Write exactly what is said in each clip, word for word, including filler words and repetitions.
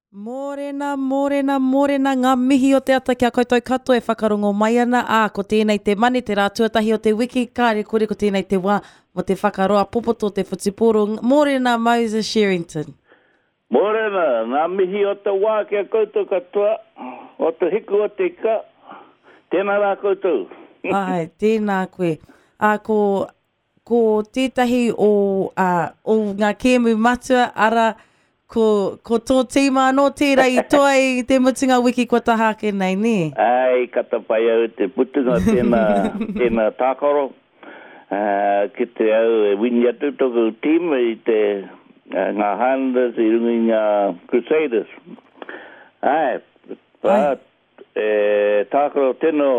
Mōrena, mōrena, mōrena, ngā mihi o te ata kia koutou katoa e whakarongo mai ana. Ā, ko tēnei te mani, te rā tuatahi o te wiki, kāre kore ko tēnei te wā mo te whakaroa popoto te whutiporo. Mōrena, Moses Sherrington. Mōrena, ngā mihi o te wā kia koutou katoa, o te hiku o te ka, tēnā rā koutou. Ai, tēnā koe. Ā, ko, ko tētahi o, uh, o ngā kēmu matua, ara, Ko, ko tō tīma anō tērā i toa i te mutunga wiki kua tahake nei, ne? Ai, kata pai au te putunga tēnā, tēnā tākaro. Uh, ki te au e wini atu toku tīma i te uh, ngā Highlanders i rungi ngā Crusaders. Ai, pā, e, tākaro tēno,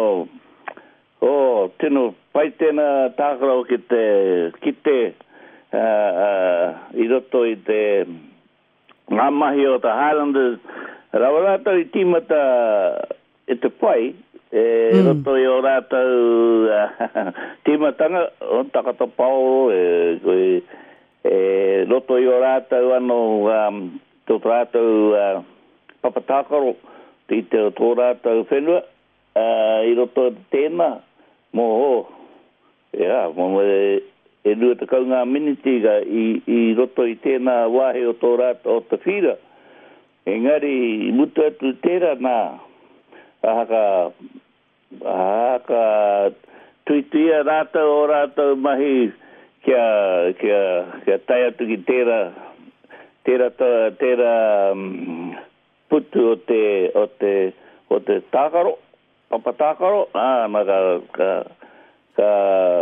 oh, tēno pai tēnā tākaro ki te, ki te, uh, uh, i roto i te, ngā mahi o ta Highlanders, rawa rātau i tīmata e te pai, e mm. roto i o rātau uh, tīmatanga, o takata Paulo, e, e, e roto i o rātau ano, um, tō rātau uh, papatākaro, i te o tō rātau whenua, uh, i roto i tēnā, mō ho, yeah, mō e, e rua te kaunga minitiga i, i roto i tēnā wāhe o tō rāta o te whira. Engari, mutu atu tērā nā, ahaka, ahaka tuituia rāta o rāta mahi kia, kia, kia tai atu ki tērā, tērā, tērā um, putu o te, o te, o te tākaro, papa tākaro, ah, nā ka, ka, ka,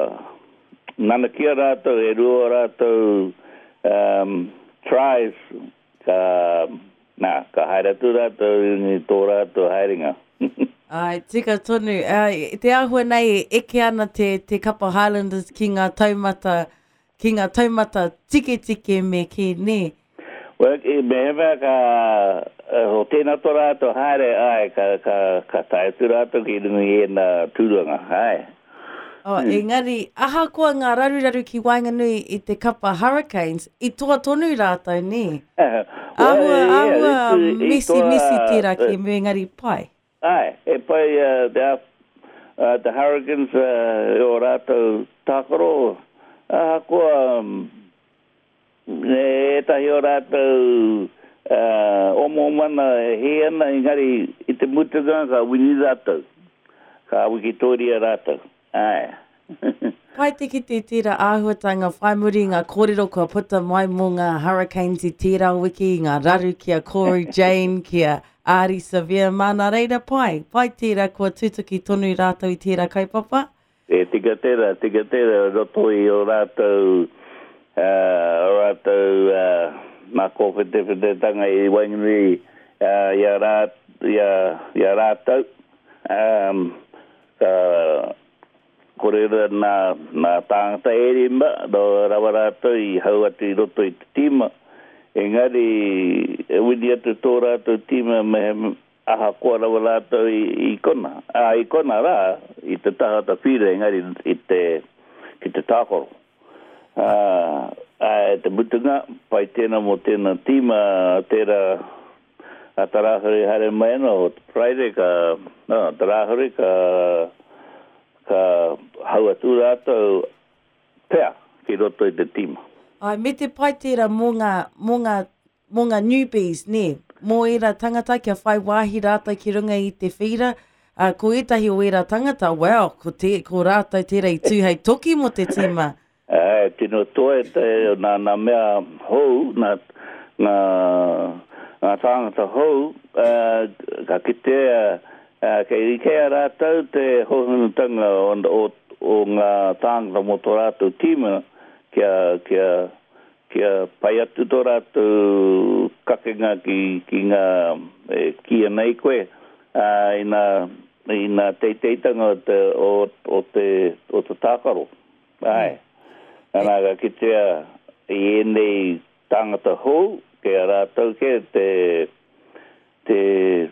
nana kia rātou, e rua rātou um, tries, ka, nā, ka hairatu rātou, ni tō rātou hairinga. Ai, tika tonu. Uh, te ahua nei, eke ana te, te kapa Highlanders ki ngā taumata, ki ngā taumata tike tike me ki, ne? Well, e me hewa ka, uh, ho tēnā tō rātou haere, ai, ka, ka, ka taetu rātou ki rungi e nā tūranga, ai. Oh, hmm. Engari, aha koa ngā raruraru ki Wainganui i te kapa Hurricanes, i toa tonu rātou, ne? well, ahua, yeah, ahua, i, i misi, toa, misi tira uh, ki me ngari pai. Ai, e pai, uh, the, uh, the Hurricanes, uh, o rātou tākaro, aha koa, um, e tahi o rātou, uh, omo mana he ana, engari, i te mutunga ka wini rātou, ka wikitoria rātou. Ai. Pai tiki te tira āhuatanga whai muri ngā kōrero kua puta mai mō ngā Hurricanes i tērā wiki, ngā raru kia Corey Jane, kia Ari Severe, mana reira pai. Pai tērā kua tutuki tonu rātou i tērā kaupapa? E tika tērā, tika tērā, roto i o rātou, uh, o rātou, uh, mā kōwhetewhetanga i Wainganui, uh, ia, rāt, ia, ia rātou, um, uh, korera nā, nā tāngata erimba, do rawa rātou i hau atu i roto i te tīma. Engari, e wini atu tō rātou tīma me aha koa rawa rātou i, i kona. A, i kona rā, i te tahata whira, engari, i te, ki te tākoro. Uh, a, te mutunga, pai tēnā mo tēnā tīma, tērā a tarahuri hare mai no, o te Friday ka, no, tarahuri ka, ka haua tū rātou pēr ki roto i te tīma. Ai, me te pai tērā mō ngā, mō ngā, mō ngā newbies, ne? Mō era tangata kia whai wāhi rātou ki runga i te whira, uh, ko etahi o era tangata, wow, ko, te, ko rātou tērā i tūhei toki mo te tīma. Ai, tino toa te nā, nā mea hou, nā, nā, nā tangata hou, uh, ka kitea, Uh, kei ikea rātou te hohunutanga o, o, o ngā tāngata mo tō rātou tīma kia, kia, kia pai atu tō rātou kakenga ki, ki ngā e, kia nei koe uh, i nā, i nā teiteitanga o te, o, o te, o te tākaro. Ai. Nā ka kitea i enei tāngata hou kia rātou ke te te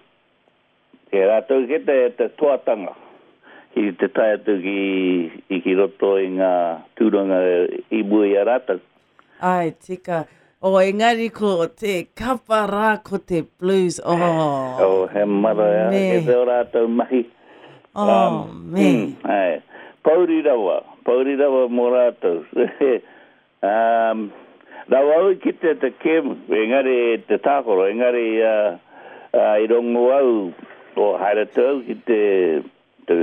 e rātou ke te, te tuatanga i te tai atu ki, i ki roto i ngā tūranga i bui a rātou. Ai, tika. O engari ko te kapara ko te blues. Oh, oh, he mara, me. e te ora tau mahi. Oh, um, me. Mm, ai. Pauri rawa, pauri rawa mo rātou. um, rawa au ki te te kem, engari te tākoro, engari uh, uh, i rongo au o haere tau ki te, te,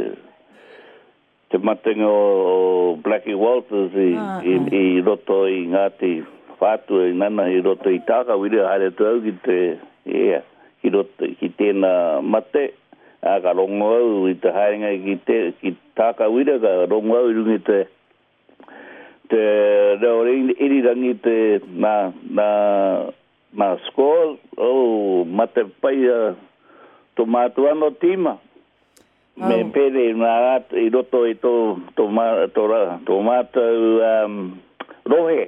te matenga o Blackie Walters i, Ah, i, ah. i roto i Ngāti Whātua i nana i roto i tāka wira haere tau ki te, yeah, ki roto, ki tēnā mate. A ka rongo au i te hainga ki te ki tāka wira ka rongo au i rungi te te reo iri rangi te na na na skoa o mate pai a to mātua no tima me Oh. pere na i roto i to to ma to ra to mata um rohe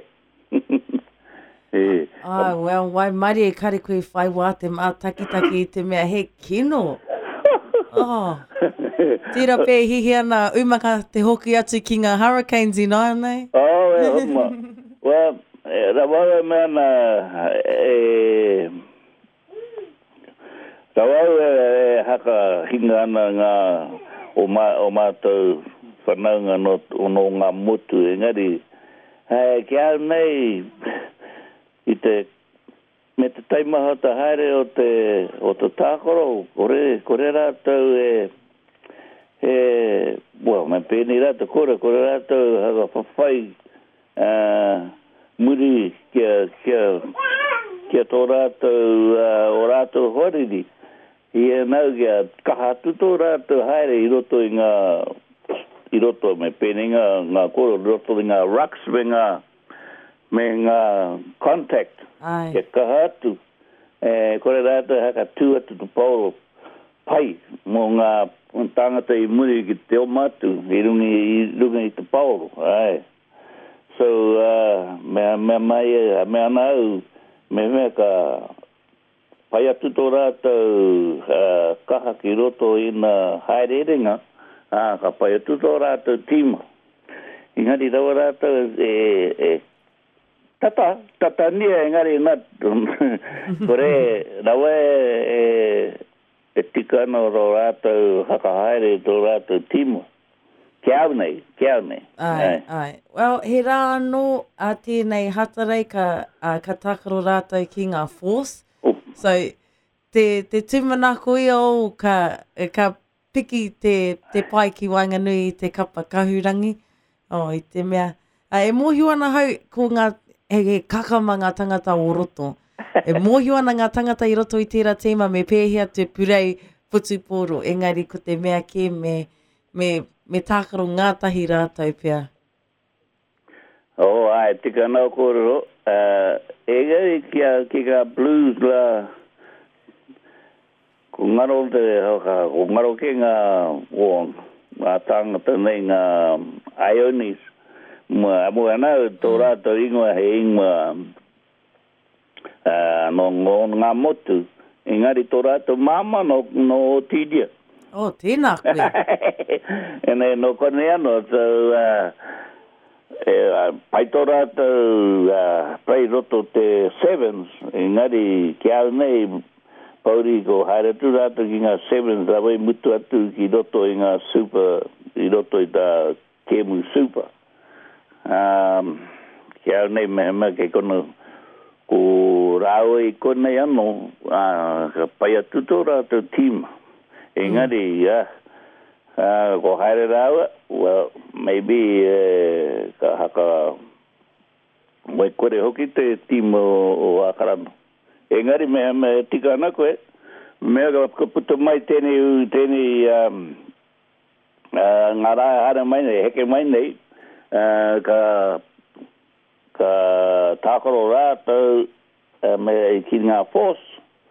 e Ah, well, wai mari e kare koe whai wā te mā taki-taki i te mea he kino. Oh, tira pē hihi ana umaka te hoki atu ki ngā hurricanes i nāia nei. Oh, e homa. Well, ra wau me ana e ra wau e haka hinga ana ngā o ma o mātou whanaunga no no ngā motu engari hei kia nei i te me te taimaha ta haere o te o te tākoro kore kore rātou e e well me pēni rātou kore kore rātou haka whawhai uh, muri kia kia kia tō rātou uh, o rātou horiri i e nau kia kaha tuto rātou haere i roto i ngā i roto me pēni ngā ngā koro i roto i ngā rucks me ngā me ngā contact Ai. ke kahatu e kore rata haka tu atu tu pauro pai mo ngā tangata i muri ki te o matu i rungi i rungi i te pauro ai so uh, me me mai me ana au me me ka pai atu to rata uh, kaha ki roto i na haereringa ah ka pai atu to rata tima ingari rawa rata e e Tata, tata nia engari nā kore rawe e, e tika no ro rātou haka haere tō rātou timo. Kia au nei, kia au nei. Ai, ai. Well, he rā anō a tēnei hatarei ka, uh, ka takaro rātou ki ngā force. Oh. So, te, te tūmanako i o ka, ka piki te, te pai ki Wainganui i te kapa kahurangi. O, oh, i te mea. Uh, e mōhiu ana hau ko ngā he, he kakama ngā tangata o roto. E mōhiu ana ngā tangata i roto i tērā tīma me pēhia te purei putuporo. Engari ko te mea ke me, me, me tākaro ngātahi rātou pia. Oh, ai, tika nau kōrero. Uh, e gari kia, ki ka blues la ko ngaro te hauka, ko ngaro ke ngā o ngā tangata nei ngā Ionis. Mua mua nau tō rātou ingoa he ingoa uh, no ngā motu. Engari tō rātou māma no, no tidia. Oh, tēnā koe. E nei no kone ano, so uh, e, uh, pai tō rātou uh, pai roto te sevens. Engari ki au nei pauri ko haere tu rātou ki ngā sevens, rawai mutu atu ki roto i ngā super, i roto i tā kemu super. Um, kia au nei mehe mea ke kono ko rāua i kone ano uh, ka pai atu tō rātou tīma. Engari, ja, mm. uh, ko haere rāua, well, maybe uh, ka haka mai kore hoki te tīma o, o Akarano. Engari mehe mea tika ana koe, mea ka puta mai tēnei, tēnei um, uh, ngā rā hara mai nei, heke mai nei, Uh, ka ka tākaro rātou uh, me ki ngā force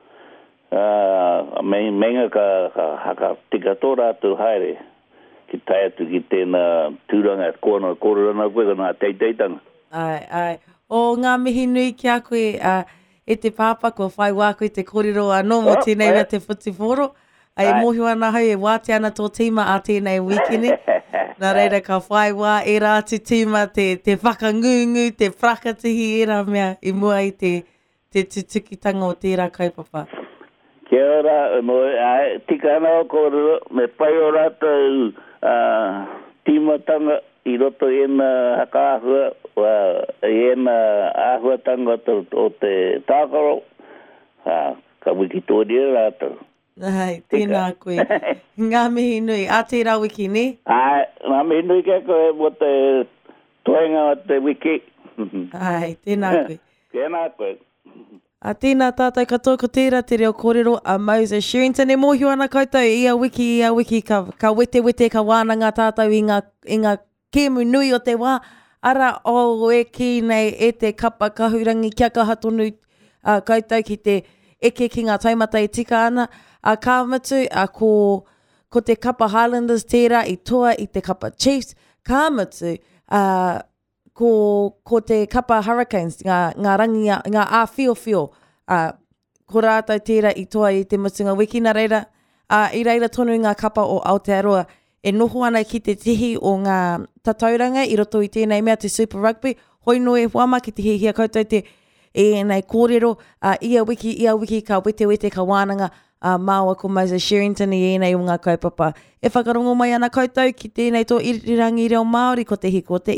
uh, me menga ka, ka haka tika tō rātou haere ki tai atu ki tēnā tūranga kōna kōrorana koe ka ngā teiteitanga. Ai, ai. O ngā mihi nui ki a koe uh, e te pāpako whai wā koe te kōrero anō mo Oh, tēnei ai. rea te whutiporo. Ai, e mohi ana hau e wāte ana tō tīma a tēnei wikini. Nā reira ka whai wā e rā te tīma, te, te whakangungu, te whakatihi e rā mea i mua i te, te tutukitanga o tērā kaupapa. Kia ora, mo, ai, tika ana o kōrero, me pai o rātou uh, tīmatanga i roto i ena hakaahua, wa, i ena āhuatanga o, o te tākaro, uh, ka wiki tōria rātou. Ai, tēnā koe. Ngā mihi nui. A tērā wiki, ne? Ai, ngā mihi nui kia koe mo te toenga o te wiki. Ai, tēnā koe. Tēnā koe. A tēnā tātou katoa ko tērā te reo kōrero a Moses Sherrington. E mōhio ana koutou i a wiki, i a wiki, ka, ka wete wete, ka wānanga tātou i ngā, i ngā kēmu nui o te wā. Ara o e ki nei e te kapa kahurangi kia ka hatonu uh, koutou ki te eke ki ngā taumata e tika ana. A ka matu, a ko, ko te kapa Highlanders tērā i toa i te kapa Chiefs. Ka matu, uh, Ko, ko te kapa Hurricanes, ngā, ngā rangi, ngā āwhio-whio, uh, ko rātou tērā i toa i te mutunga wiki nā reira, uh, i reira tonu ngā kapa o Aotearoa, e noho ana ki te tihi o ngā tatauranga i roto i tēnei mea te Super Rugby, hoi no e huama ki te hihia koutou te e nei kōrero, uh, ia wiki, ia wiki, ka wete wete, ka wānanga, uh, māua ko Moses Sherrington i enei o ngā kaupapa. E whakarongo mai ana koutou ki tēnei tō irirangi reo Māori ko te hiko te